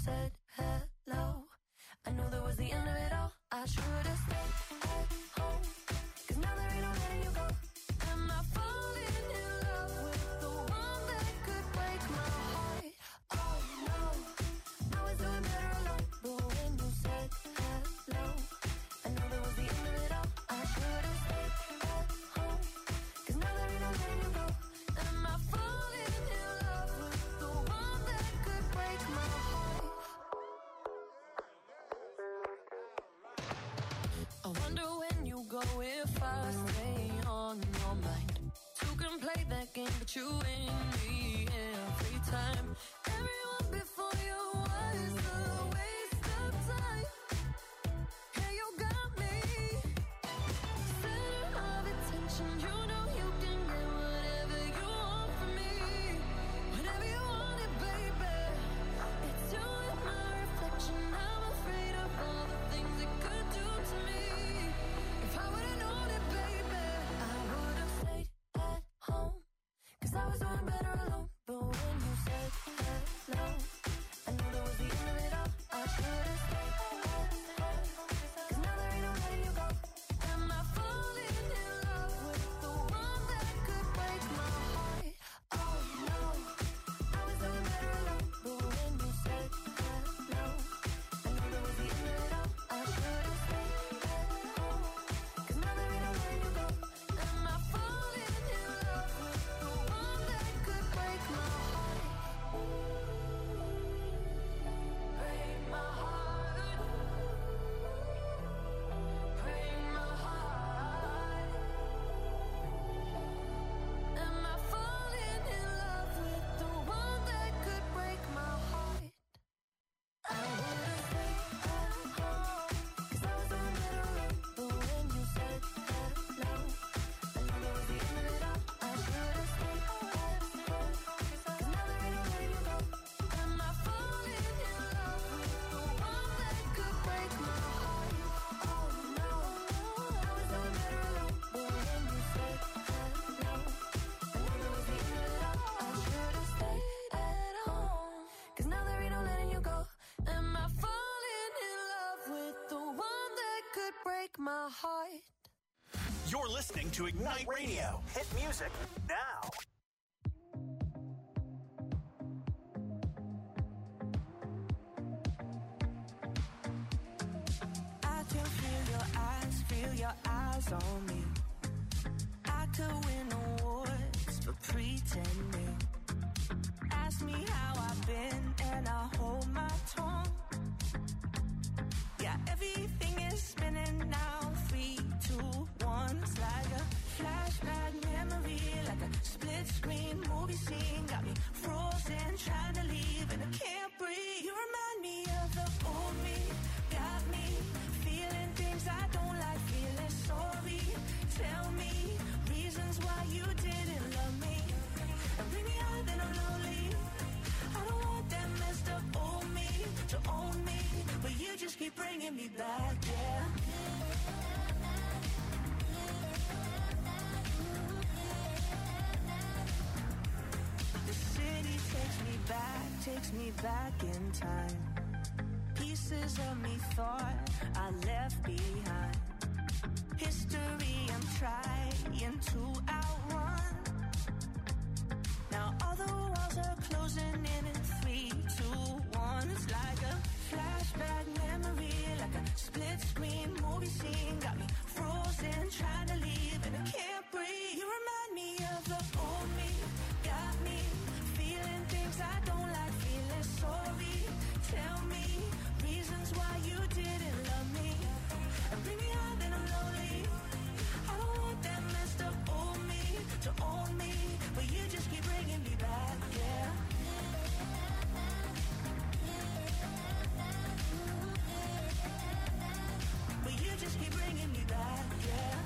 said hello, I knew that was the end of it all. I should have stayed at home, 'cause now there ain't no letting you go. Am I falling in love with the one that could break my heart? Oh no, I was doing better alone. But when you said hello, I knew that was the end of it all. I should have stayed at home, 'cause now there ain't no letting you go. Am I falling in love with the one that could break my heart? I wonder when you go if I stay on your mind. Two can play that game, but you win me every time. Everyone before you was a waste of time. Yeah, you got me center of attention. You know you can get whatever you want from me, whenever you want it, baby. It's you and my reflection. I'm afraid of all the things it could do to me. If I would've known it, baby, I would've stayed at home, 'cause I was doing better alone. But when you said hello, I knew that was the end of it all. I should've stayed at home, 'cause now there ain't no letting you go. Am I falling in love with the one that could break my heart? Oh no, I was doing better alone. But when you said hello, I knew that was the end of it all. I should've stayed at home, 'cause now there ain't no letting you go. Am I falling in love with the one that could break my heart? Break my heart. Break my heart. Am I falling in love with the one that could break my heart? I would've stayed at home, 'cause I was doing better alone. But when you said hello, I knew that was the end of it all. I should've stayed at home, 'cause now there ain't no letting you go. Am I falling in love with the one that could break my heart? Oh no, I was doing better alone. But when you said hello, I knew that was the end of it all. I should've stayed at home, 'cause now there ain't no letting you go. Am I falling in love with the one that could break my heart? You're listening to Ignite Radio. Hit music now. I can feel your eyes on me. I could win awards for pretending. Ask me how I've been and I hold my tongue. Yeah, everything is spinning now. 3, 2, 1. It's like a flashback memory, like a split screen movie scene. Got me frozen, trying to leave and I can't breathe. You remind me of the old me. Got me feeling things I don't like, feeling sorry. Tell me reasons why you didn't love me, and bring me out then I'm lonely. I don't want that messed up old me to own me, but you just keep bringing me back, yeah. The city takes me back in time. Pieces of me thought I left behind. History I'm trying to outrun. Now all the walls are closing in 3, 2, 1. It's like a flashback memory, like a split screen movie scene. Got me frozen, trying to leave and I can't breathe. You remind me of the old me. Got me feeling things I don't like, feeling sorry. Tell me reasons why you didn't love me, and bring me out then I'm lonely. I don't want that messed up old me to own me, but you just keep bringing me back, yeah. But you just keep bringing me back, yeah.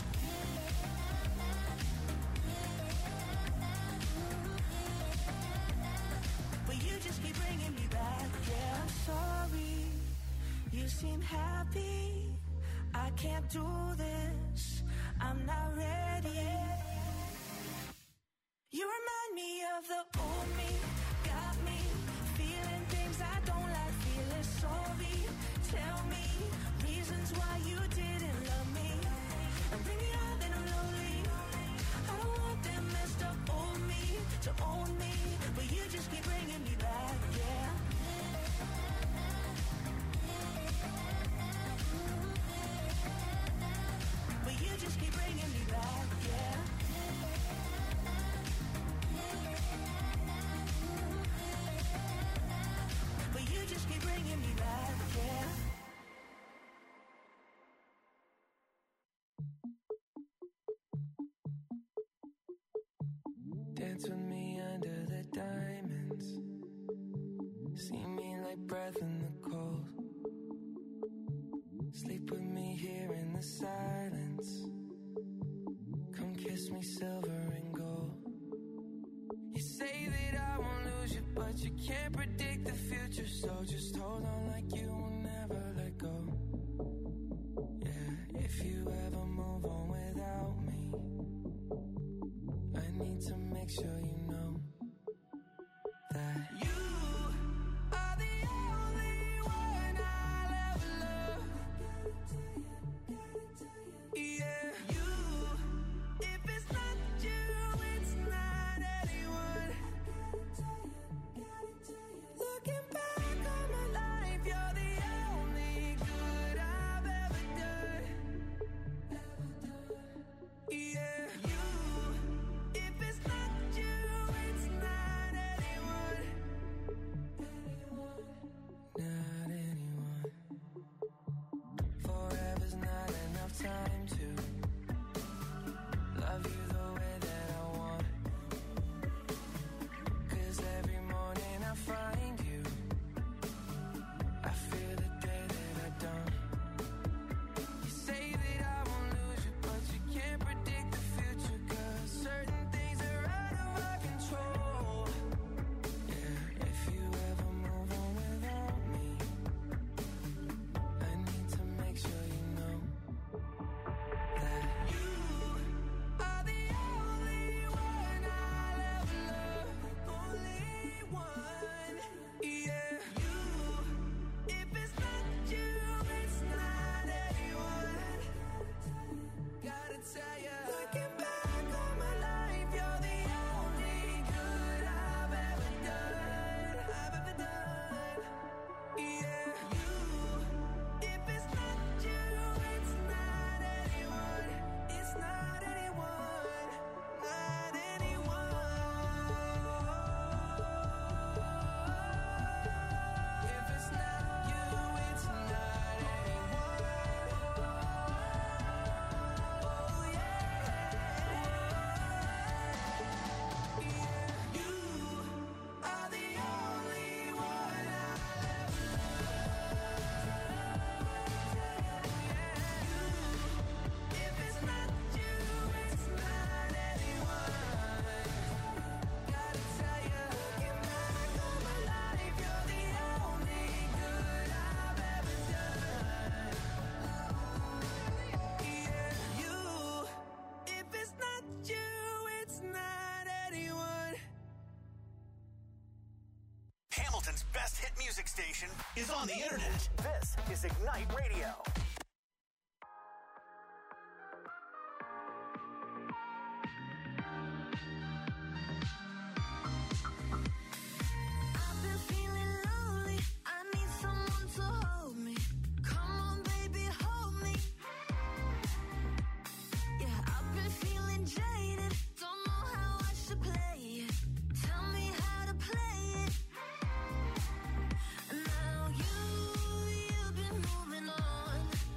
But you just keep bringing me back, yeah. I'm sorry, you seem happy. I can't do this, I'm not ready. You remind me of the old me. Got me feeling things I don't like, feeling story. Tell me reasons why you didn't love me. And bring it on, then I'm lonely. I don't want them messed up on me to own me, but you just keep bringing me back, yeah. But you just keep bringing me back, yeah. But you just keep bringing me back, yeah. Dance with me under the diamonds. See me like breath in the cold. Sleep with me here in the silence. Come kiss me silver and gold. You say that I won't lose you, but you can't predict the future. So just hold on like you will never let go. Yeah, if you ever move on without me, I need to make sure you know that you are the only one I'll ever love. Yeah, you. If it's not you, it's not anyone. Looking back on my life, you're the only good I've ever done. Yeah, you. If it's not you, it's not anyone. Not anyone. Forever's not enough time to love you the way that I want. 'Cause every morning I find you, I fear the day that I don't. You say that I won't lose you, but you can't predict the future. 'Cause certain things are out of our control. Yeah, if you ever move on without me, I need to make sure you know that you are the only one I'll ever love. Only one. Yeah, you. If it's not you, it's not anyone. Gotta tell ya, looking back on my life, you're the only good I've ever done. Yeah, you. If it's not you, it's not anyone. It's not anyone. Not anyone. If it's not you, it's not anyone. Oh yeah. Yeah, you are the only one I'll ever love. If it's not you, it's not anyone. Gotta tell ya, looking back on my life, you're the only good I've ever done. Yeah, you. If it's not you, it's not anyone. Hamilton's best hit music station is on the internet. This is Ignite Radio. I've been feeling lonely. I need someone to hold me. Come on, baby, hold me. Yeah, I've been feeling jaded. Don't know how I should play it. Tell me how to play it. Now you've been moving on.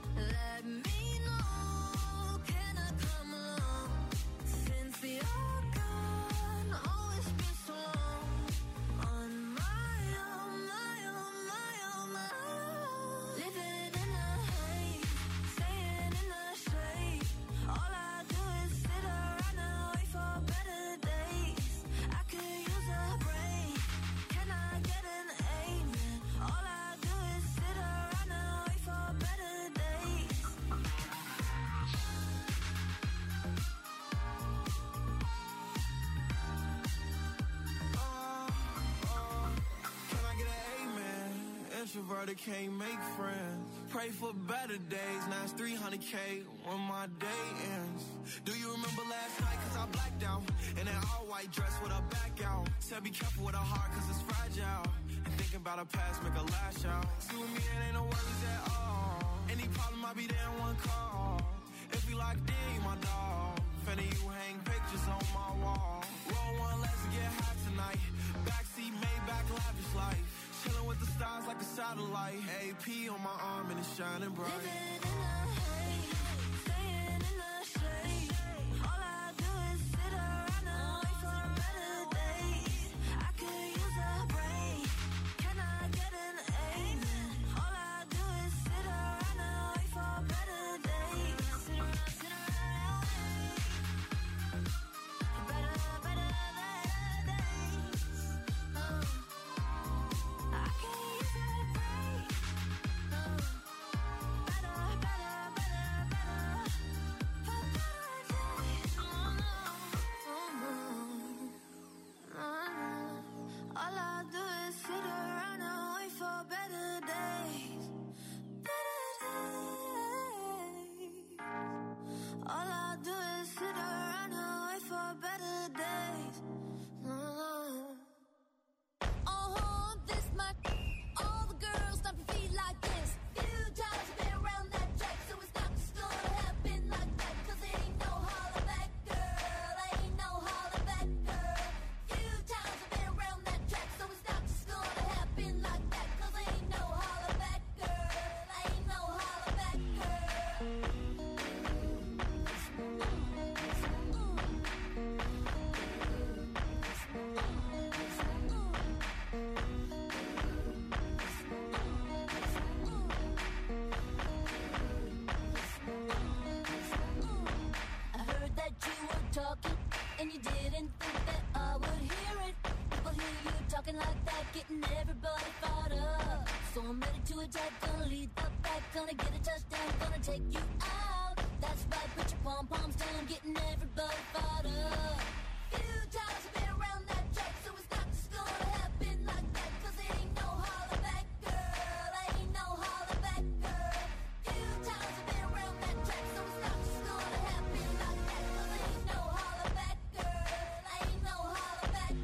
introverted, can't make friends. Pray for better days, now it's 300K when my day ends. Do you remember last night, cause I blacked out? In an all-white dress with a back out. Said be careful with a heart, cause it's fragile. And thinking about a past, make a lash out. See with me, it ain't no worries at all. Any problem, I'll be there in one call. If you locked in, you my dog. Finna you hang pictures on my wall. Roll one, let's get high tonight. Backseat, Maybach, lavish life. Chilling with the stars like a satellite. AP on my arm and it's shining bright. Living in the haze, staying in the shade. All I do is sit around and wait for better days. I could use a break. Can I get an amen? All I do is sit around and wait for better days. Sit around, better days. I can use a break. Better for better days. All I do is sit around and wait for better days. Better days. All I do is sit around and wait for better days. This might all the girls stomp your feet like this. Few times I've been around that track, so it's not just gonna happen like that. Cause it ain't no holler back, girl. Ain't no holler back, girl. Few times I've been around that track, so it's not just gonna happen like that. Cause it ain't no holler back, girl. Ain't no holler back, girl. I heard that you were talking, and you didn't think that I would hear it. People hear you talking like that, getting everybody fired up. So I'm ready to attack, gonna lead the pack, gonna get a touchdown, gonna take you out. That's right, put your pom-poms down, getting everybody fired up. Few times I've been around that track, so it's not just gonna happen like that. Cause it ain't no holler back, girl. Ain't no holler back, girl. Few times I've been around that track, so it's not just gonna happen like that. Cause it ain't no holler back, girl. Ain't no holler back,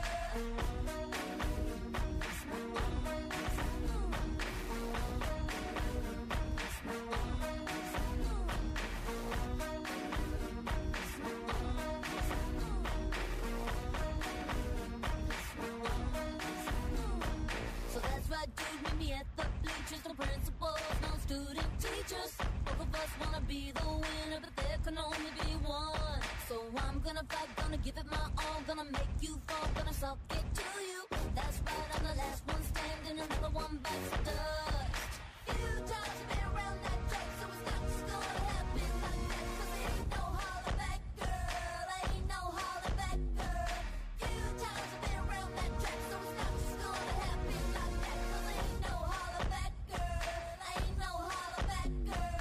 So that's right, dude, meet me at the bleachers. No principals, no student teachers. Both of us wanna be the winner, but there can only be one. So I'm gonna fight, gonna give it my all, gonna make you fall, gonna suck it to you. That's right, I'm the last one standing, another one bites the dust. Few times I've been around that track, so it's not just gonna happen like that. Cause it ain't no holler back, girl. Ain't no holler back, girl. Few times I've been around that track, so it's not just gonna happen like that. Cause it ain't no holler back, girl. Ain't no holler back, girl.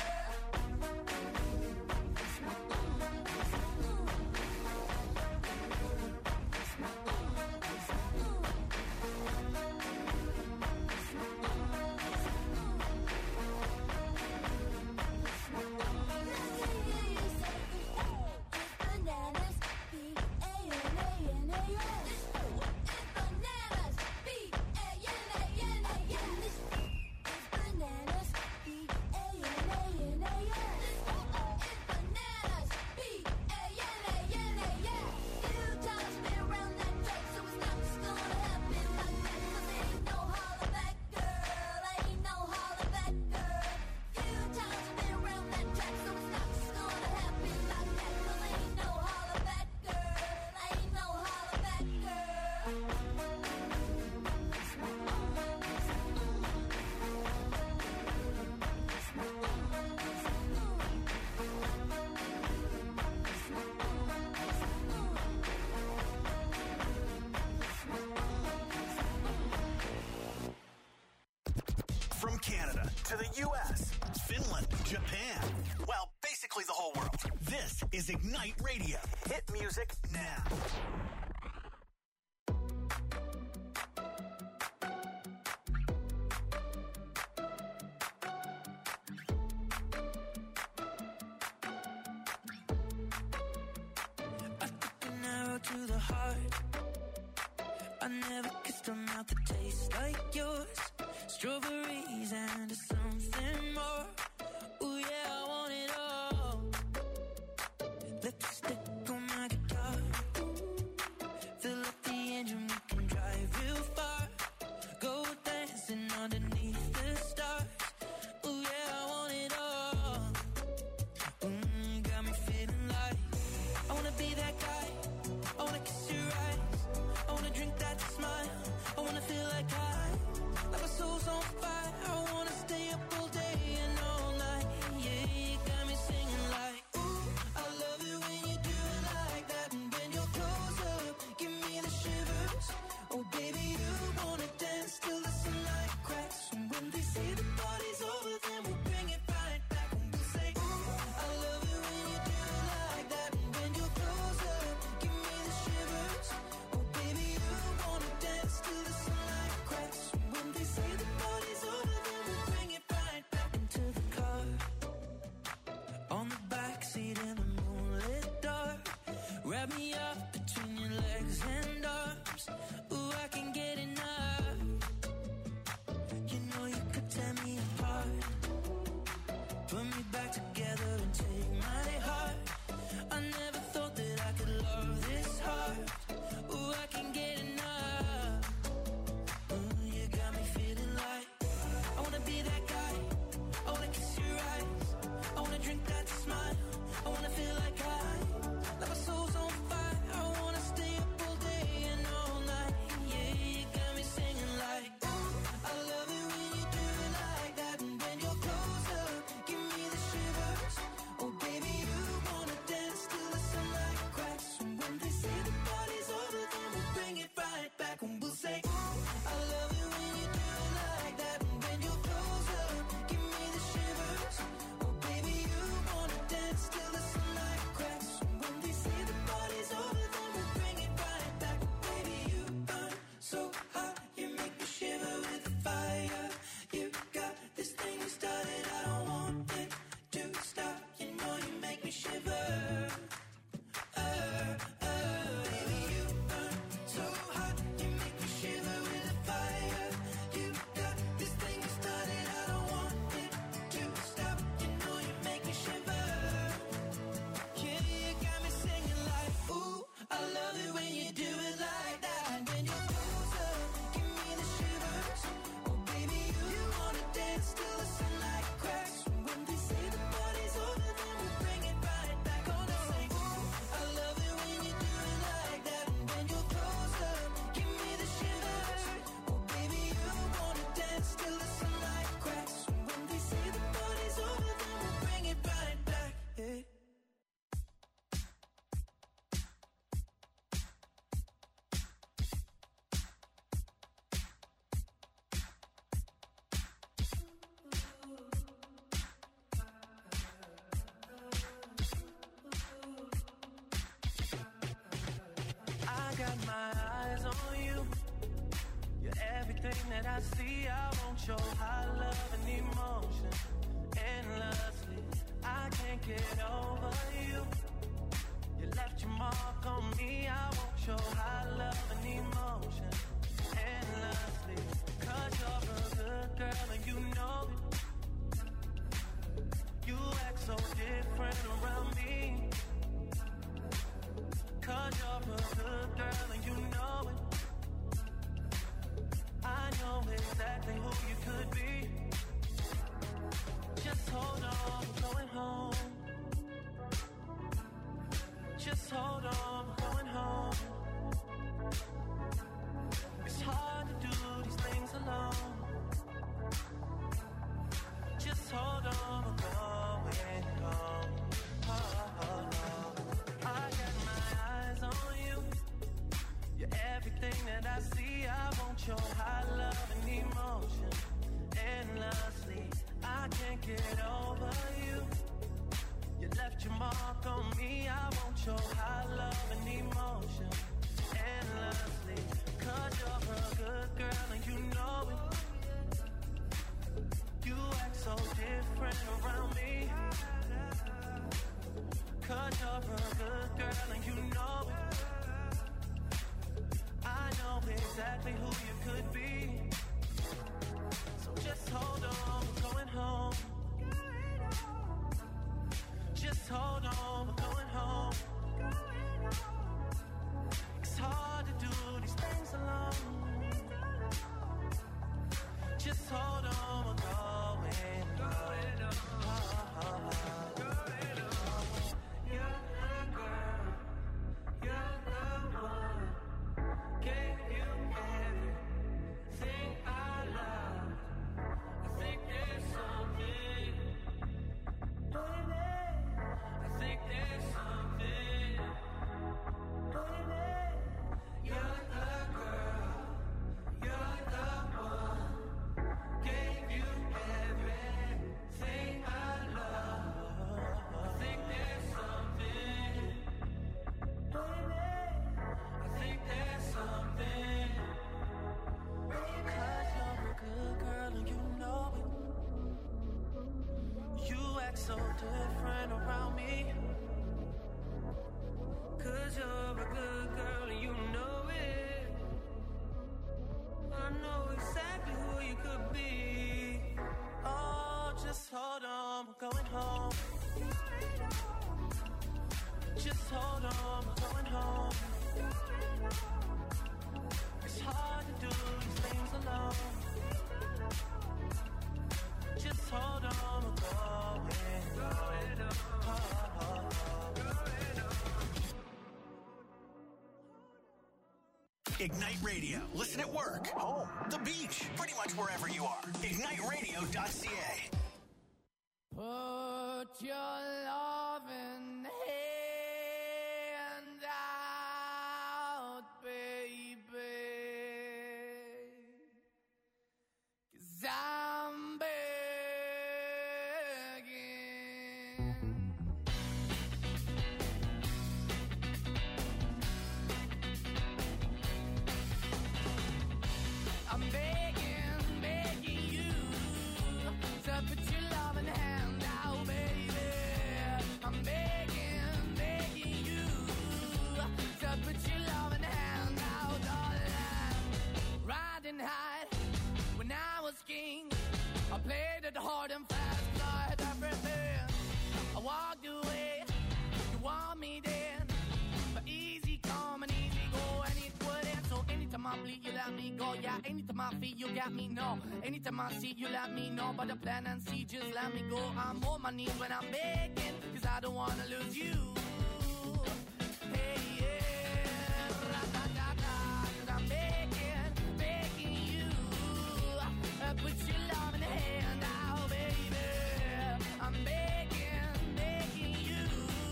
From Canada to the U.S., Finland, Japan. Well, basically the whole world. This is Ignite Radio. Hit music now. I never kissed a mouth that tastes like yours. Strawberries and something more. Ooh yeah, I want it all. Lipstick on my guitar. Fill up the engine, we can drive real far. Go dancing underneath the stars. Ooh yeah, I want it all. Got me feeling like I wanna be that guy. I wanna kiss your eyes. I wanna drink that smile. I wanna feel like my soul's on fire. I wanna stay up all day and all night. Yeah, you got me singing like, ooh, I love it when you do it like that. And when you're close up, give me the shivers. Oh baby, you wanna dance till the sunlight cracks. And when they say the party's over, then we'll bring it right back. And we'll say, ooh, I love it when you do it like that. And when you're close up, give me the shivers. Oh baby, you wanna dance till the sunlight cracks. And when they say the party's over, then we'll bring it right back into the car. On the backseat in the moonlit dark. Wrap me up between your legs and arms. Ooh, I can get enough. You know you could tear me apart. Put me back together and take my heart. I never thought that I could love this hard. Ooh, I can get enough. Ooh, you got me feeling like I wanna be that guy. I wanna kiss your eyes. I wanna drink that smile. I wanna feel like my soul's on fire. I wanna stay up all day and all night. Yeah, you got me singing like, ooh, I love it when you do it like that. And when you're close up, give me the shivers. Oh baby, you wanna dance till the sunlight cracks. And when they say the party's over, then we'll bring it right back. And we'll say, ooh, I love it when you do it like that. And when you're close up, give me the shivers. Oh baby, you wanna dance till the sunlight cracks. And when they say the party's over, then we'll bring it right back. Baby, you burn so hot, you make me shiver with the fire. You got this thing you started, I don't want it to stop. You know you make me shiver. Baby, you burn so hot, you make me shiver with the fire. You got this thing you started, I don't want it to stop. You know you make me shiver. Yeah, you got me singing like, ooh, I love it when you do it like that. And when you're close up, give me the shivers. Oh baby, you wanna dance till the sunlight cracks. And when they say the party's over, then we'll bring it right back. Gonna say, ooh, I love it when you do it like that. And when you're close up, give me the shivers. Oh baby, you wanna dance till the sunlight cracks. And when they say the party's over, then we'll bring it right back. Yeah. I got my eyes on you. You're everything that I see. I want your high love and emotion endlessly. I can't get over you. You left your mark on me. I want your high love and emotion endlessly. 'Cause you're a good girl and you know it. You act so different around me. 'Cause you're a good girl and you know it. I know exactly who you could be. Just hold on, we're going home. Just hold on, we're going home. It's hard to do these things alone. Just hold on, we're going home. I got my eyes on you. You're everything that I see. I want your high love and emotion endlessly. I can't get over you. You left your mark on me. I want your high love and emotion endlessly. 'Cause you're a good girl and you know it. You act so different around me. 'Cause you're a good girl and you know it. I know exactly exactly who you could be. So just hold on, we're going home. Just hold on, we're going home. It's hard to do these things alone. Just hold on, we're going home. You're the girl, you're the one. Gave you everything I love. I think there's something, baby. I think there's something, baby. You're the girl, you're the one. Gave you everything I love. I think there's something, baby. I think there's something. Because you're a good girl and you know it. You act so different around me. 'Cause you're a good girl and you know it. I know exactly who you could be. Oh, just hold on, we're going home. Just hold on, we're going home. It's hard to do these things alone. Just hold on, we're going home. Ignite Radio. Listen at work, home, the beach, pretty much wherever you are. IgniteRadio.ca. Put your loving hand out, baby, 'cause I'm begging. I'm begging, begging you to put your loving hand out, baby. I'm begging, begging you to put your loving hand out, darling. Riding high when I was king, I played it hard and fast, 'cause I had everything. I walked away, you want me then, but easy come and easy go, and it wouldn't. So anytime I bleed, you let me go. Yeah, anytime I feel, you got me, no. Anytime I see, you let me know. But the plan and see, just let me go. I'm on my knees when I'm begging, 'cause I don't wanna lose you. Hey, yeah, ra-da-da-da, 'cause I'm begging, begging you. Put your love in the hand out, baby. I'm begging, begging you.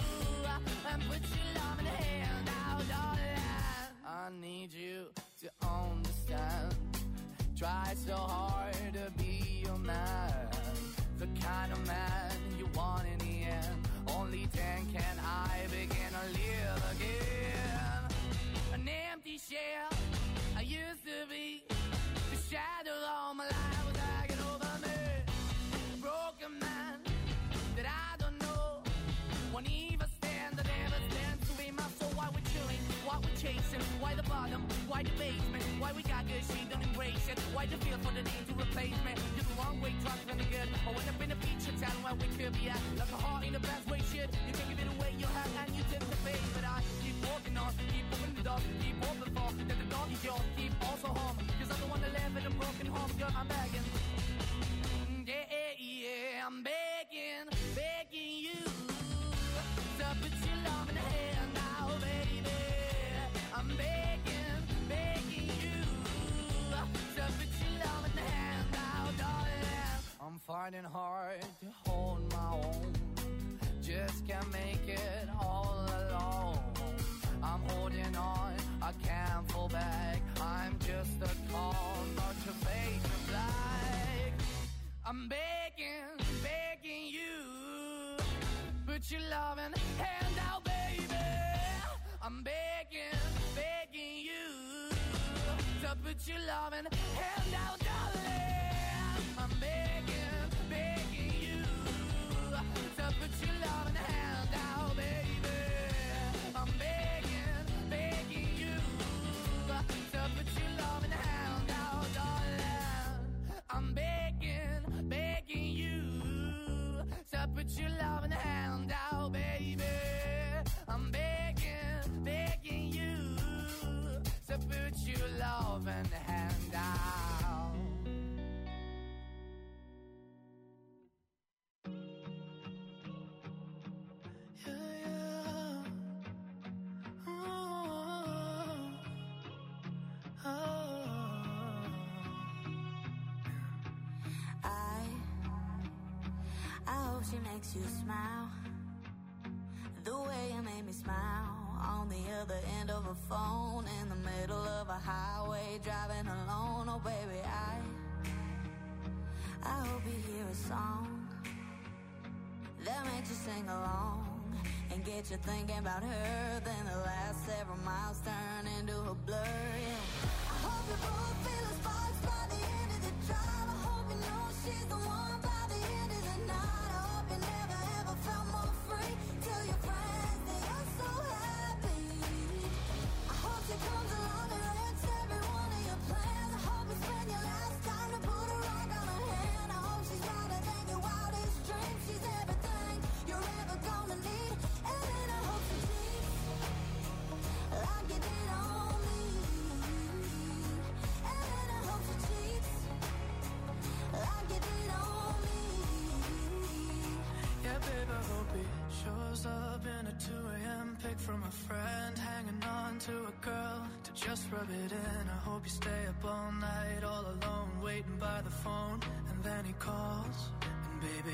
Put your love in the hand out, darling. I need you to understand. Try so hard to be your man, the kind of man you want in the end. Only then can I begin to live again. An empty shell I used to be, the shadow all my life was hanging over me. A broken man that I don't know, won't even stand, that never stands to be my soul. Why we chilling, why we chasing, why the bottom, why the basement, why we got good, she don't embrace it, why the feel for the need to replace me. You're the wrong way, trying to be good, I went up in a feature town where we could be at, like a heart in the best way, shit. You can give it away, you have, and you take the bait, but I keep walking on, keep opening the door, keep open for, that the dog is yours, keep also home, 'cause I don't wanna live in a broken home, girl, I'm begging. Yeah, yeah, I'm begging, begging you to put your love in the hand now, baby. I'm begging, begging you to put your love in the hand now, darling. I'm finding hard to hold my own, just can't make it all alone. I'm holding on, I can't fall back. I'm just a call, not your face of black. I'm begging, begging you, put your loving hand out, baby. I'm begging, begging you to put your loving hand out, darling. I'm begging, begging you to put your loving hand out, baby. I'm begging, begging you to put your loving hand out. she makes you smile. The way you made me smile. On the other end of a phone, in the middle of a highway, driving alone. Oh baby, I hope you hear a song that makes you sing along and get you thinking about her. Then the last several miles turn into a blur. Yeah. I hope you both feel the sparks by the end of the drive. I hope you know she's the one by the end of the night. I hope you never ever felt more free. Tell your friends that you're so happy. I hope she comes along and wrecks every one of your plans. I hope you spend your last time to put a rock on her hand. I hope she's brighter than your wildest dreams. She's everything you're ever gonna need. And then I hope she cheats like you did on me. And then I hope she cheats like you did on me. Yeah, babe, I hope he shows up in a 2 a.m. pic from a friend, hanging on to a girl to just rub it in. I hope you stay up all night, all alone, waiting by the phone, and then he calls, and baby,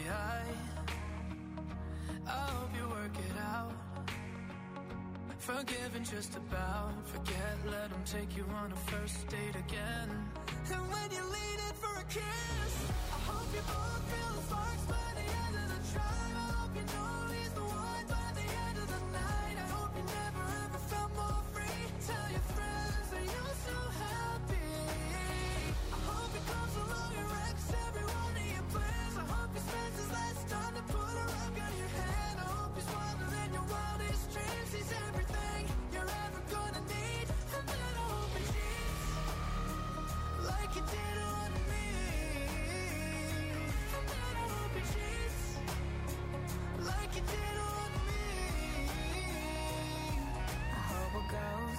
I hope you work it out. Forgiving just about, forget, let him take you on a first date again. And when you lean in for a kiss, I hope you both feel the sparks by the end of the drive. I hope you know he's the one by the end of the night. I hope you never ever felt more free. Tell your friends that you're so happy. I hope he comes along and wrecks every one of your plans. I hope he spends his last time to put a rock on your hand. I hope he's wilder than your wildest dreams. He's everything you're ever gonna need. And then I hope he cheats like you did on me. And then I hope he cheats like you did on me. I hope it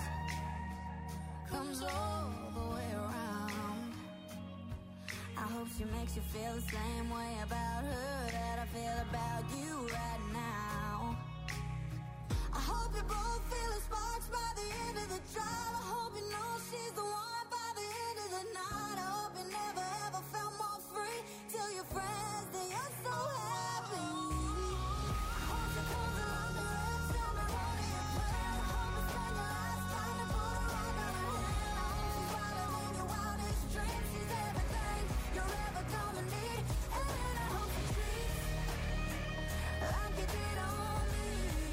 comes all the way around. I hope she makes you feel the same way about her that I feel about you right now. I hope you both feel the sparks by the end of the drive. I hope you know she's the one by the end of the night. I hope you never ever felt more free. Tell your friends that you're so happy. I hope she comes along and wrecks every one of your plans. I hope you spend your last time to put a rock on her hand. I hope she's wilder than your wildest dreams. She's everything you're ever gonna need. And then I hope she treats like you did on me.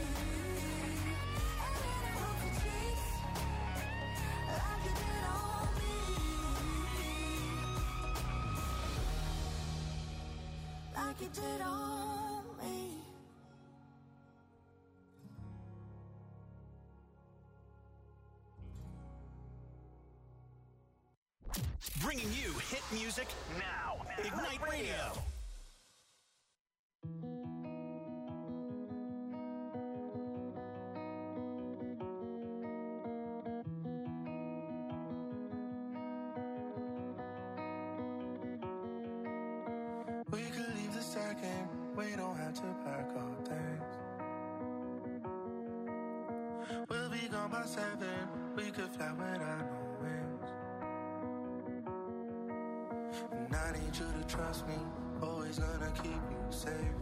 And then I hope she treats like you did on me. Like you did on me. Bringing you hit music now. Ignite Radio. We could leave the second, we don't have to pack our things. We'll be gone by 7, we could fly without no wings. And I need you to trust me, always gonna keep you safe.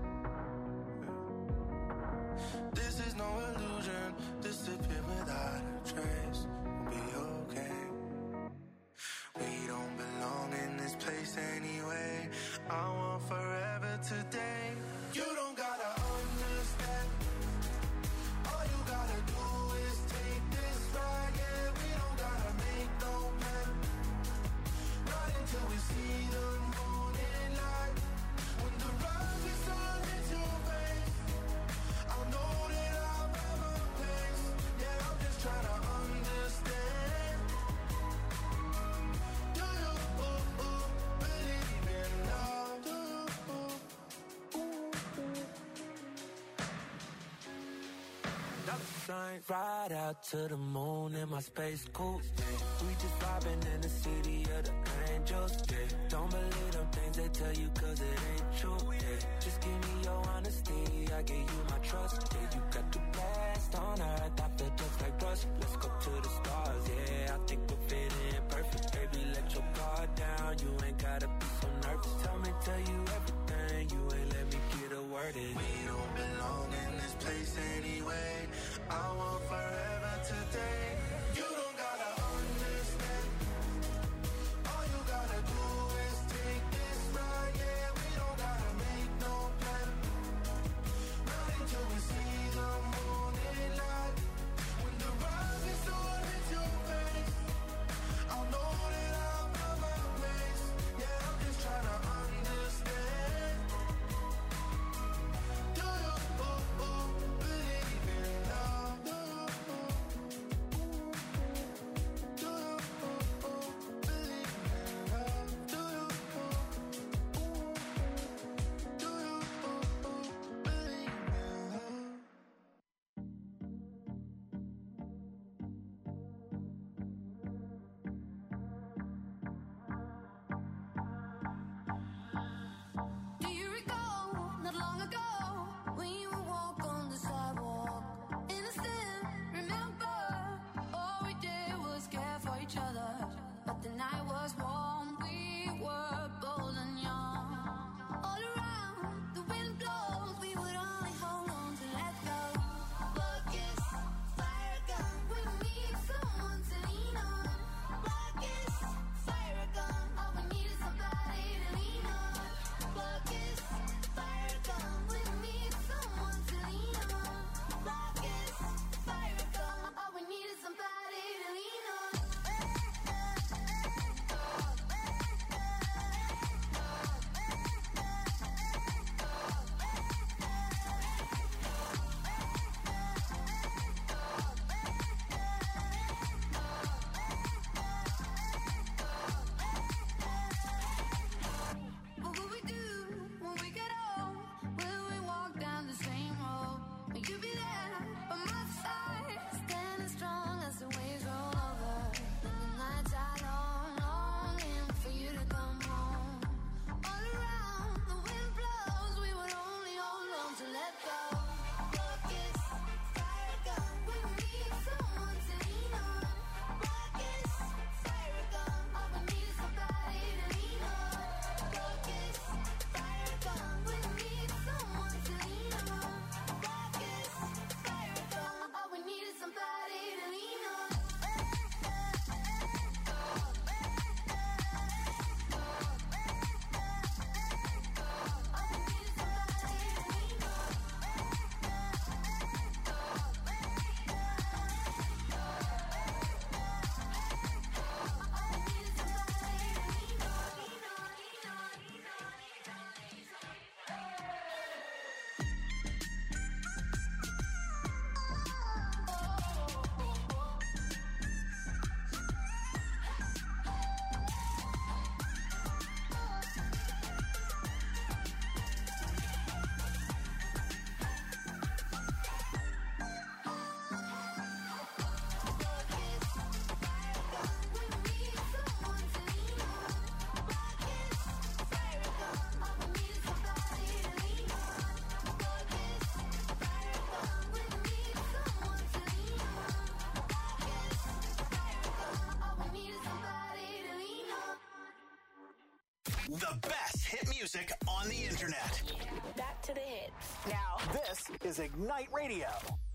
This is no illusion, disappear without a trace. We'll be okay. We don't belong in this place anyway. I want forever today. You don't gotta understand. All you gotta do is take this ride. Yeah, we don't gotta make no plan. Not until we see the morning light. When the rising sun hits your face, I'll know that I'll have a place. Yeah, I'm just trying to understand. Do you believe in love? Do Shine right out to the moon in my space coupe. We just vibing in the city of the angels. Yeah. Don't believe them things they tell you 'cause it ain't true. Yeah. Just give me your honesty, I give you my trust. Yeah, you got the best on earth, I feel just like rust. Let's go to the stars, yeah, I think we'll fit in perfect. Baby, let your guard down, you ain't gotta be so nervous. Tell you everything, you ain't let me get away. I want forever today. You don't gotta understand. All you gotta do is take this ride. Yeah, we don't gotta make no plan. Not until we see the morning light. When the rising sun hits your face, I'll know that I've found my place. Yeah, I'm just trying to understand. Do you believe in love? Do you believe in love? Do you believe in love? Do you recall, not long ago, when you would walk on the sidewalk? Innocent, remember, all we did was care for each other. But the night was warm, we were bold and young. All around, the wind blows, we would only hold on to let go. Focus, fire gun, we need someone to lean on. Focus, fire gun, all we need is somebody to lean on. Focus, fire gun, we need someone to lean on. Focus, fire gun, all we need is somebody to lean on. What will we do when we get old? Will we walk down the same road? Will you be there by my side, standing strong as the waves roll over? When the nights are long, longing for you to come home. All around, the wind blows, we would only hold on to let go. Focus, fire gun, we need someone to lean on. Focus, fire gun, all we need is somebody to lean on. Focus, fire gun, we need someone to lean on. Focus, fire gun, all we need is somebody to lean on. The best hit music on the internet. Back to the hits. Now, This is Ignite Radio.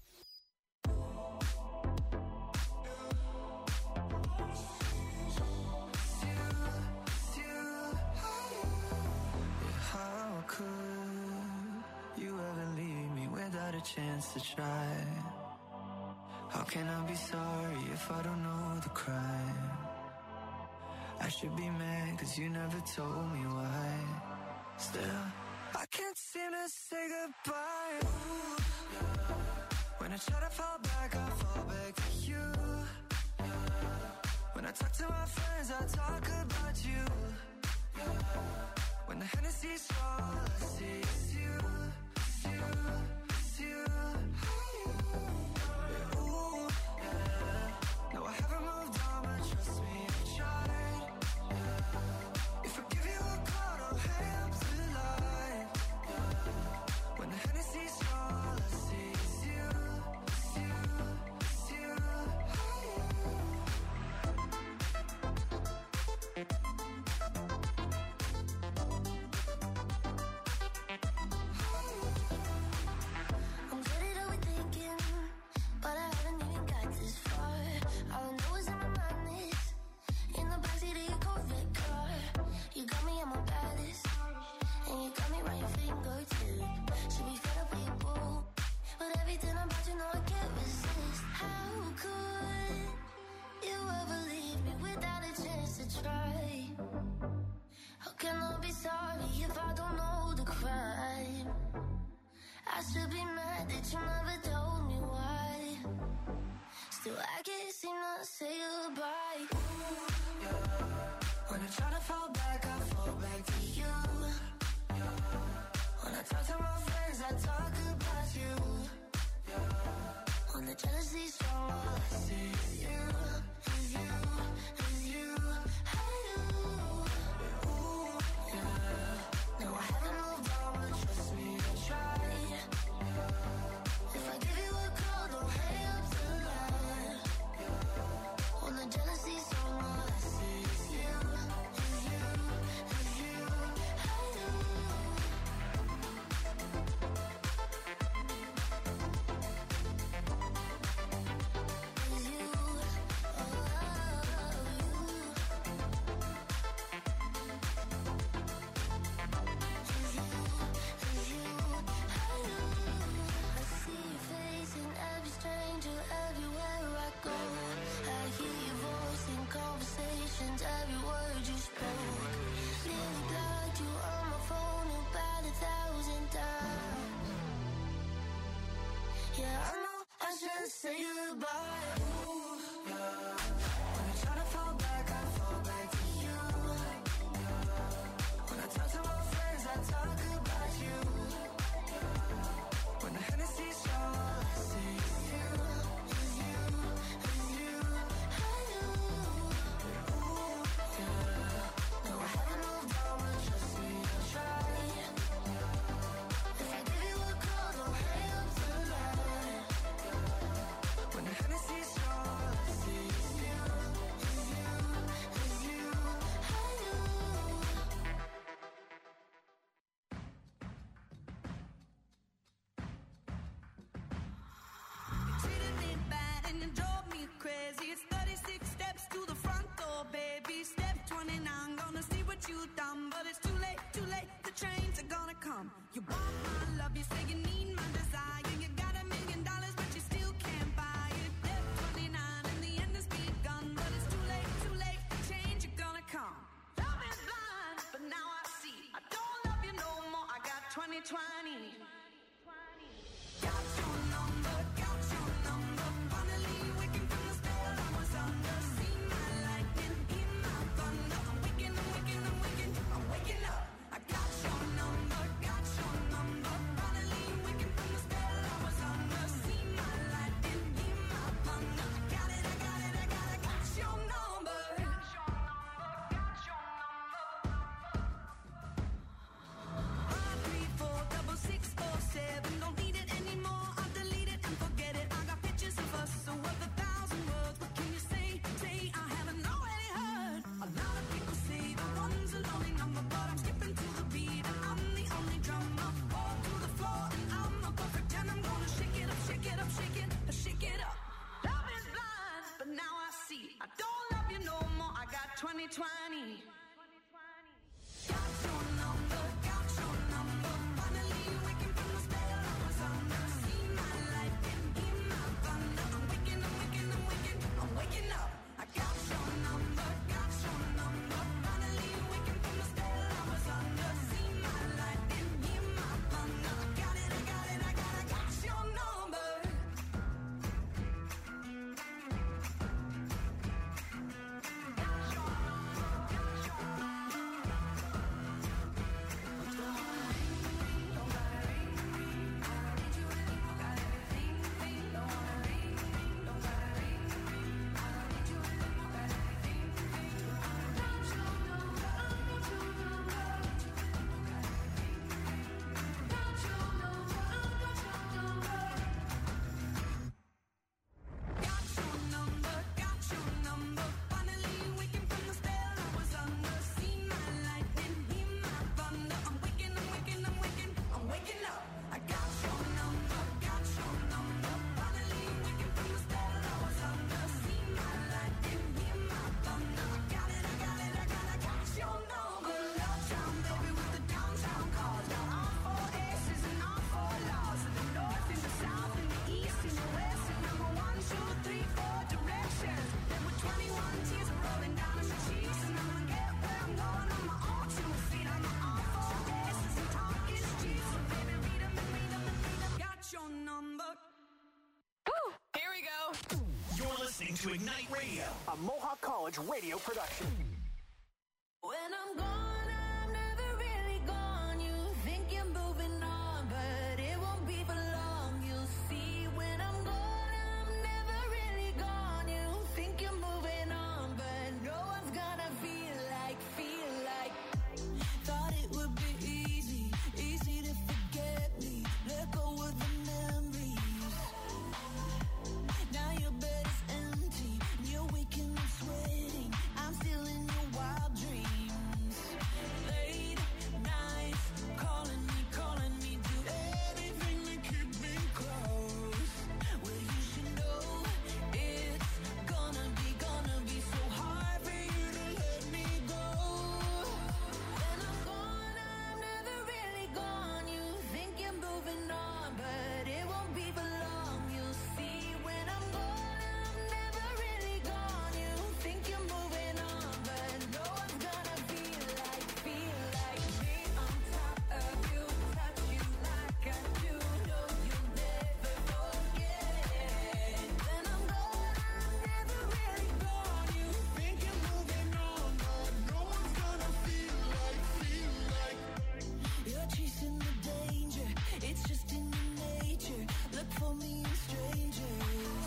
How could you ever leave me without a chance to try? How can I be sorry if I don't know the crime? I should be mad cause you never told me why. Still, I can't seem to say goodbye. Ooh, yeah. When I try to fall back, I fall back to you. Yeah. When I talk to my friends, I talk about you. Yeah. When the Hennessy's all I see is you, it's you, it's you. Yeah, ooh, yeah. No, I haven't moved on, but trust me, I've tried. Yeah. If I give you a call, don't hang up the line. Yeah. When the Hennessy's all I see is you, it's you, it's you. you know I can't resist. How could you ever leave me without a chance to try? How can I be sorry if I don't know the crime? I should be mad that you never told me why. Still I can't seem to say goodbye. Ooh, yeah. When I try to fall back, I fall back to you. Yeah. When I talk to my friends, I talk about you. Yeah. When the jealousy's strong, all I see is you, is you, is you. I do. Ooh, yeah. No, I haven't moved on, but trust me, I tried. Yeah. If I give you a call, don't hang up tonight. Yeah. When the jealousy's strong, all I see is you, is you, is you. I do. Every word you spoke. Nearly blocked you on my phone about 1,000 times. Yeah, I know I should say goodbye. Ooh, yeah. When I try to fall back, I fall back to you. Yeah. When I talk to my friends, I talk about you. Yeah. When the Hennessy's strong, all I see is you, is you, is you. I do. No, I haven't moved on, but trust me, I'll try. If I give you a call, don't hang up tonight. When the Hennessy's strong, all I see is you, is you, is you. I do. You treated me bad and you drove me crazy. It's 36 steps to the front door, baby. Step 29, gonna see what you've done. But it's too late, the trains are gonna come. You want my love, you say you need my desire. You got $1 million, but you still can't buy it. Step 29, and the end has begun. But it's too late, the change are gonna come. Love is blind, but now I see. I don't love you no more, I got 2020. Got your number, finally waking from the spell I was under. See my lightning, hear my thunder. I'm waking, I'm waking up. I got your number, finally waking from the spell I was under. See my lightning, hear my thunder. I got it, got your number. 5, 3, 4, 6, 6, 4. listening to Ignite Radio, a Mohawk College radio production. When I'm gone, I'm never really gone. You think you're moving on, but it won't be for long. You'll see when I'm gone, I'm never really gone. You think you're moving on, but no one's gonna feel like. Thought it would be easy to forget me. Let go of the memories. Now your bed is empty, and you're waking up sweating. I'm still in your wild dreams. Late nights, calling me, do anything to keep me close. Well, you should know it's gonna be so hard for you to let me go. When I'm gone, I'm never really gone. You think you're moving on, but it won't be for long. You'll see when I'm gone, I'm never really gone. You think you're moving on, but no one's gonna feel like me on top of you, touch you like I do. No, you'll never forget. When I'm gone, I'm never really gone. You think you're moving on, but no one's gonna feel like. You're chasing the danger, it's just in your nature. Look for me in strangers.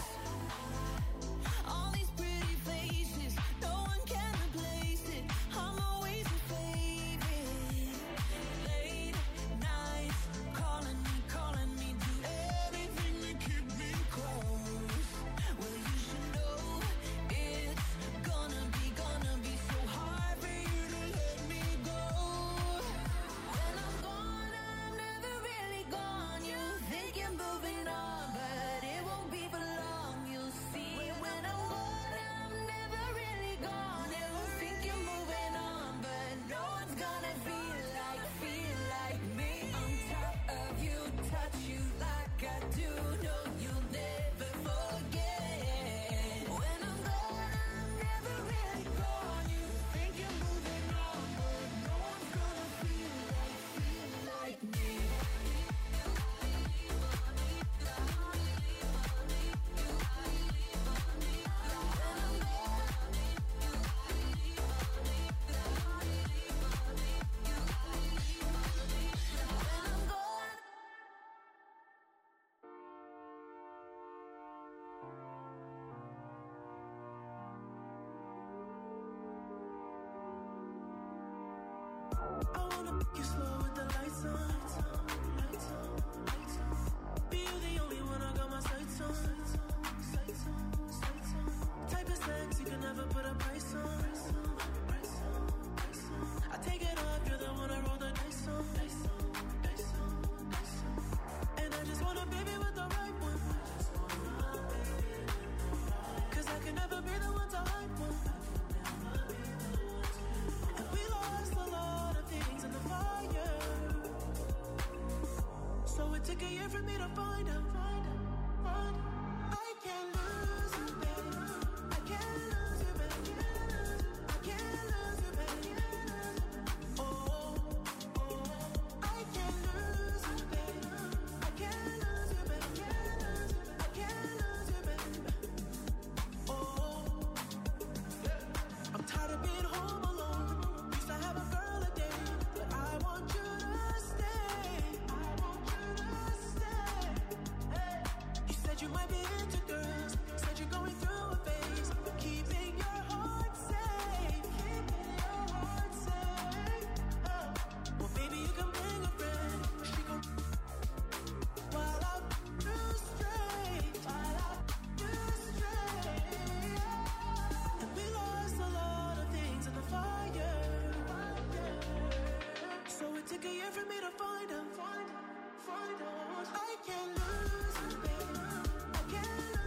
All these pretty faces, no one can replace it. I'm always your favorite. Late nights, calling me, do anything to keep me close. Well, you should know it's gonna be so hard for you to let me go. When I'm gone, I'm never really gone. You think you're moving on, but it won't be for long. You'll see when I'm gone, I'm never really gone. You think you're moving on, but no one's gonna feel like me on top of you, touch you like I do. No, you'll never forget. When I'm gone, I'm never really gone. You think you're moving on, but no one's gonna feel like me. I wanna pick you slow with the lights on. Be you the only one I got my sights on. Type of sex you can never put a price on. I take it off, you're the one I roll the dice on. And I just want a baby with the right one. Cause I can never be the one to hype one. And we lost a lot of things in the fire. So it took a year for me to find out. I can't lose you, baby. I can't lose you, baby. I can't lose you, baby. Oh, I can't lose you, baby. I can't lose you, baby. I can't lose you, baby. Oh, I'm tired of being home alone. Used to have a girl a day, but I want you to stay. You said you might be into girls. Said you're going through a phase, but keeping your heart safe. Well, baby, you can bring a friend. She gon' while I do straight. And we lost a lot of things in the fire. So it took a year for me to find out. I can't lose you, baby. I can't lose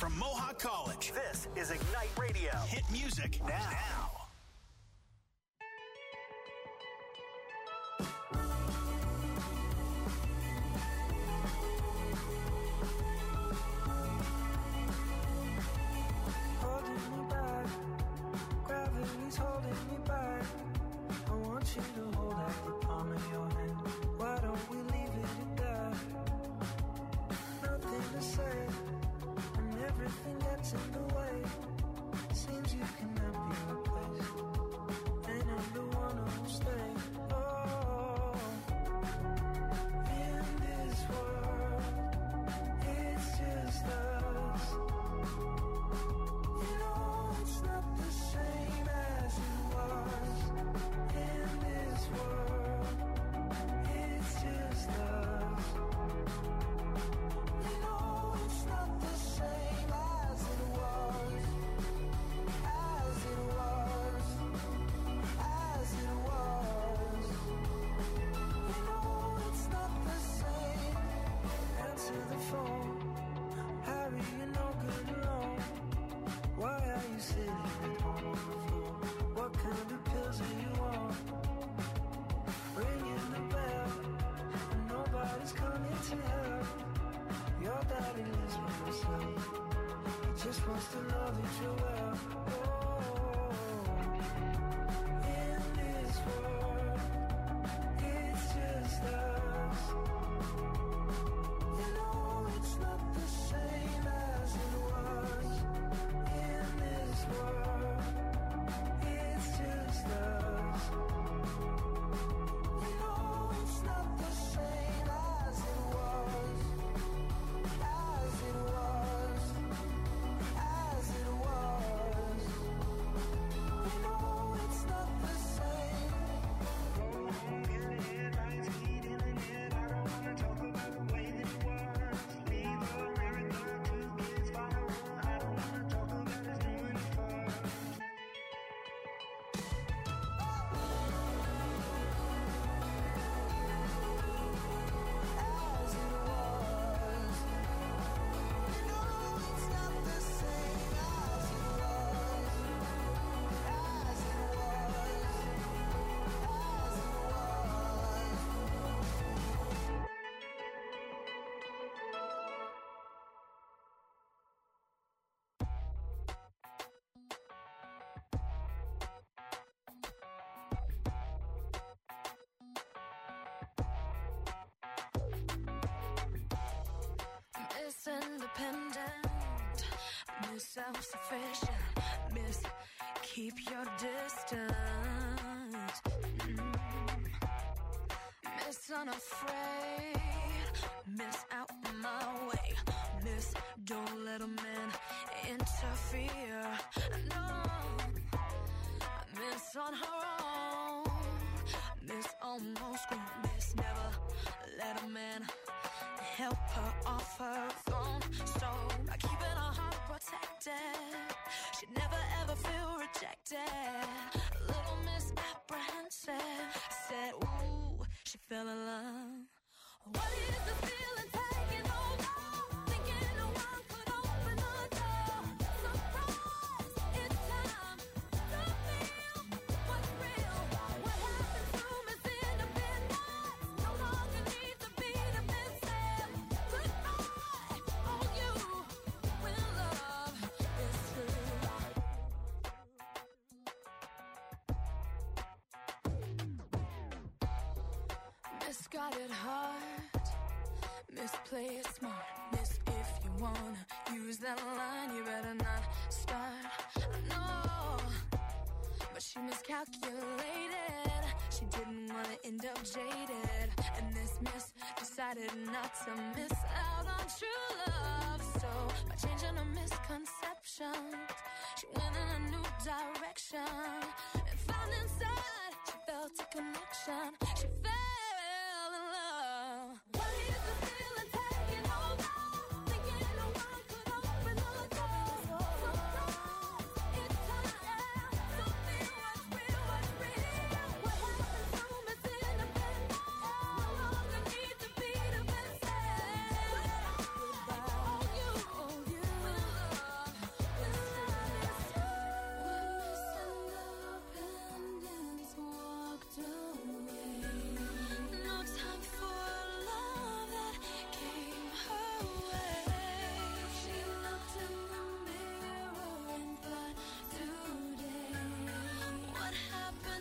from Mohawk College. This is Ignite Radio. Hit music now. Holding me back, gravity's holding me back. I want you to hold out the palm of your hand. Why don't we leave it at that? Nothing to say, and everything gets in the way. Seems you cannot be replaced, and I'm the one who'll stay. Oh, in this world, it's just us. You know it's not the same as it was. In this world, it's just us. You know it's not the same as it was. As it was. As it was. You know it's not the same. Answer the phone. Harry, you're no good alone. Why are you sitting at home on the floor? What kind of pills are you on? Ringing the bell, and nobody's coming to help. Your daddy lives by himself. He just wants to know that you're well. Oh, in this world, it's just us. You know it's not the same as it was. In this world, it's just us. You know it's not the same as it was. As it was. As it was. You know it's not the same. In the headlines, heat in the net. I don't wanna talk about the way that it was. Leave a marathon, 2 kids follow. I don't wanna talk about us doing it first. As it was. You know it's not the same as it was. As it was. As it was. Miss Independent, Miss Self-Sufficient, Miss Keep Your Distance, Miss Unafraid, Miss Out My Way, Miss Don't Let a Man Interfere, no, Miss On Her Own, Miss Almost Grown, Miss Never Let a Man help her off her throne. So by keeping her heart protected, she'd never ever feel rejected. Little Miss Apprehensive said, ooh, she fell in love. What is the feeling taking over? Thinking no one could open the door. Surprise, it's time to feel what's real. What happened to Miss Independence? No longer need to be defensive. Goodbye, oh you, when love is true. Misguided heart, misplay it smart. Miss, if you wanna use that line, you better not start. No, but she miscalculated. She didn't wanna end up jaded, and this miss decided not to miss out on true love. So by changing her misconceptions, she went in a new direction and found inside she felt a connection. She fell in love. What is the feeling taking over? Thinking no one could open the door. Surprise, it's time to feel what's real, what's real. What happened to Miss Independence? No longer need to be defensive. Goodbye, oh you, when love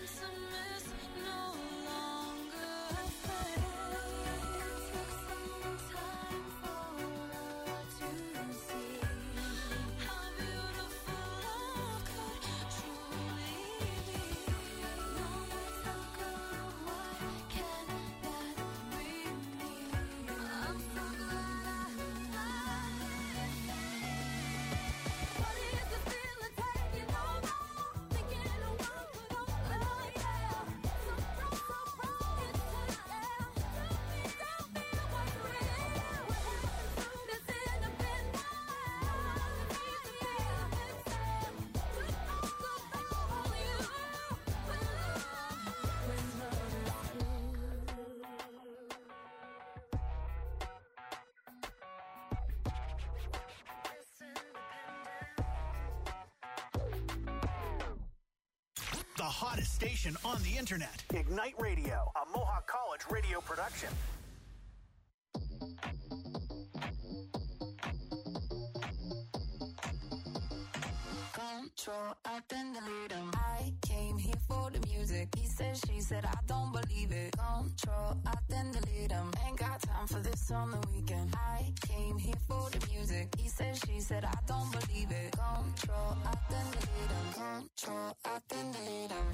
intimacy, no longer afraid. Took some time for us to see how beautiful love could truly be. No matter what, can that bring me? I'm so glad what is the feeling taking over? Thinking of what could over, yeah. So wrong, it's time. Don't feel what's real. What happened to this independent world? Yeah, it's time. Took all you when love is The hottest station on the internet. Ignite Radio, a Mohawk College radio production. Control, I then delete him. I came here for the music. He said, she said, I don't believe it. Control, I then delete him. Ain't got time for this on the weekend. I came here for the music. He said, she said, I don't believe it. Control, I then delete him. Control, I then delete him.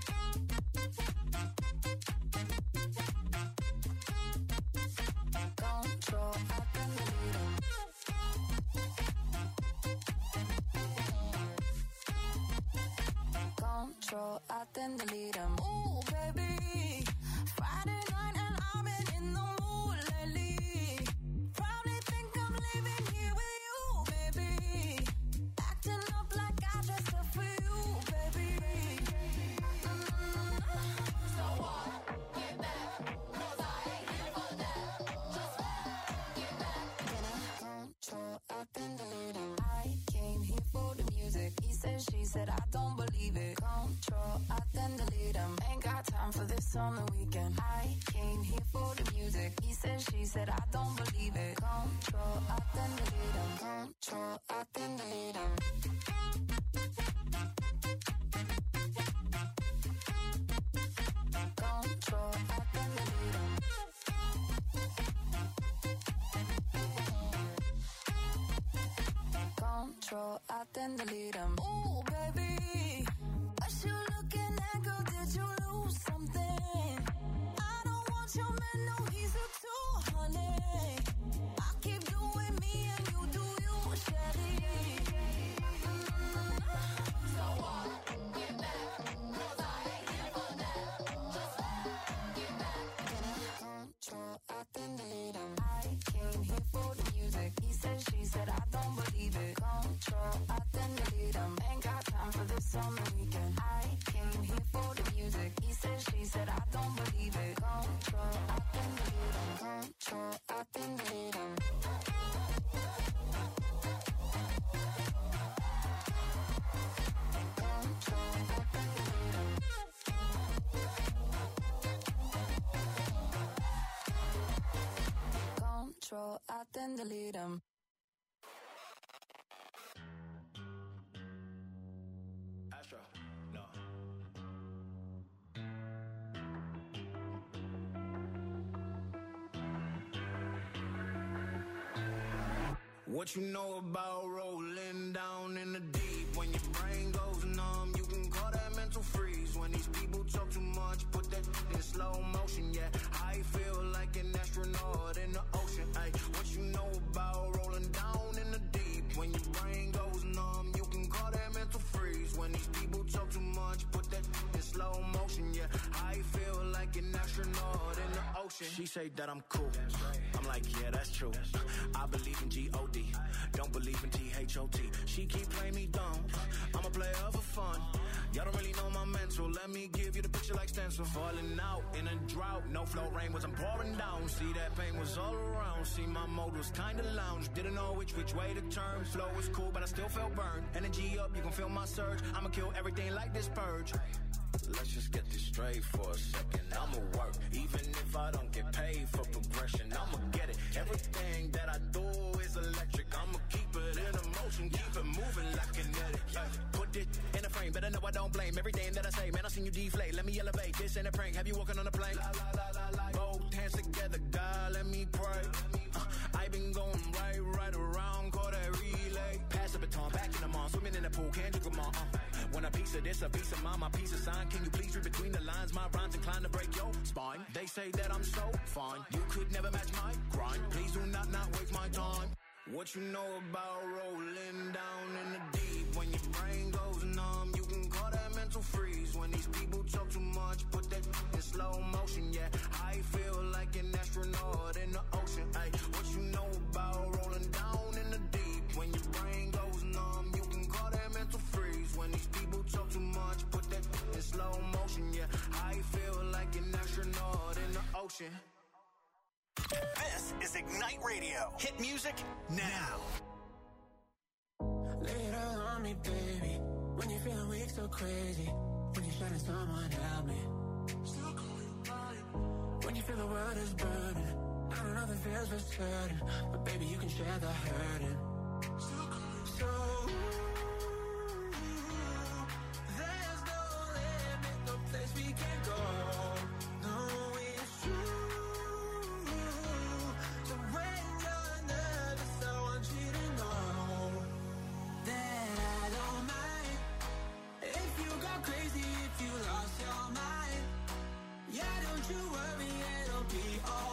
Control, I then delete him. Control, I then delete him. Ooh, baby. Friday night and I've been in the mood lately. Probably think I'm living here with you, baby. Acting up like I dressed up for you, baby. So what? Get back. 'Cause I ain't here for that. Just get back. Control, I then delete him. I came here for the music. He said, she said, I don't believe it. Control, I then delete him. Ain't got time for this on the weekend. I came here for the music. He said, she said, I don't believe it. Control, I then delete him. Control, I then delete him. Control, I then delete him. Control, I then delete him. Ooh, baby. What you looking at, girl? Did you lose something? I don't want your man, no, he's a two, honey. I keep doing me and you do you, Shelly. So what? Get back. 'Cause I ain't here for that. Just get back. Control, I then delete him. I came here for the music. He said, she said, I don't believe it. Control, I then delete him. Ain't got time for this on the weekend. I came here for the music. He said, she said, I don't believe it. Control, I then delete him. Control, I then delete him. Control, I then delete him. Control, I then delete him. Astro, no. What you know about rolling down in the deep? When your brain goes numb, you can call that mental freeze. When these people talk too much, put that in slow motion, yeah. I feel like an astronaut in the ocean, ay. What you know about rolling down in the deep? When your brain goes numb, you can call that mental freeze. When these people talk too much, put that in slow motion, yeah. I feel like an astronaut in the ocean. She say that I'm cool. I'm like, yeah, that's true. I believe in G-O-D. Don't believe in T-H-O-T. She keep playing me dumb. I'm a player for fun. Y'all don't really know my mental. Let me give you the picture like stencil. Falling out in a drought. No flow rain was I'm pouring down. See that pain was all around. See my mode was kinda lounge. Didn't know which way to turn. Flow was cool, but I still felt burned. Energy up, you can feel my surge. I'ma kill everything like this purge. let's just get this straight for a second. I'ma work, even if I don't get paid for progression. I'ma get it. Everything that I do is electric. I'ma keep it in motion, keep it moving like kinetic. Put it in a frame, better know I don't blame everything that I say. Man, I seen you deflate. Let me elevate. This ain't a prank. Have you walking on a plane? Both hands together, God, let me pray. I been going right around, call that relay. Pass the baton, back in the mall, swimming in the pool, can't drink them all. When a piece of this, a piece of mine, my piece of sign. Can you please read between the lines? My rhymes inclined to break your spine. They say that I'm so fine, you could never match my grind. Please do not waste my time. What you know about rolling down in the deep? When your brain goes numb, you can call that mental freeze. When these people talk too much, put that in slow motion. Yeah, I feel like an astronaut in the ocean. Ay, what you know about rolling down in the deep? When your brain goes numb, you can call that mental freeze. When these people talk too much, put that in slow motion. Yeah, I feel like an astronaut in the ocean. This is Ignite Radio. Hit music now. Lay it all on me, baby. When you're feeling weak, so crazy. When you're shining, someone help me. When you feel the world is burning, I don't know the feels for certain, but baby, you can share the hurting. So there's no limit, no place we can go. No, it's true. So when you're nervous, I want you to know that I don't mind if you go crazy, if you lost your mind. Yeah, don't you worry, it'll be alright.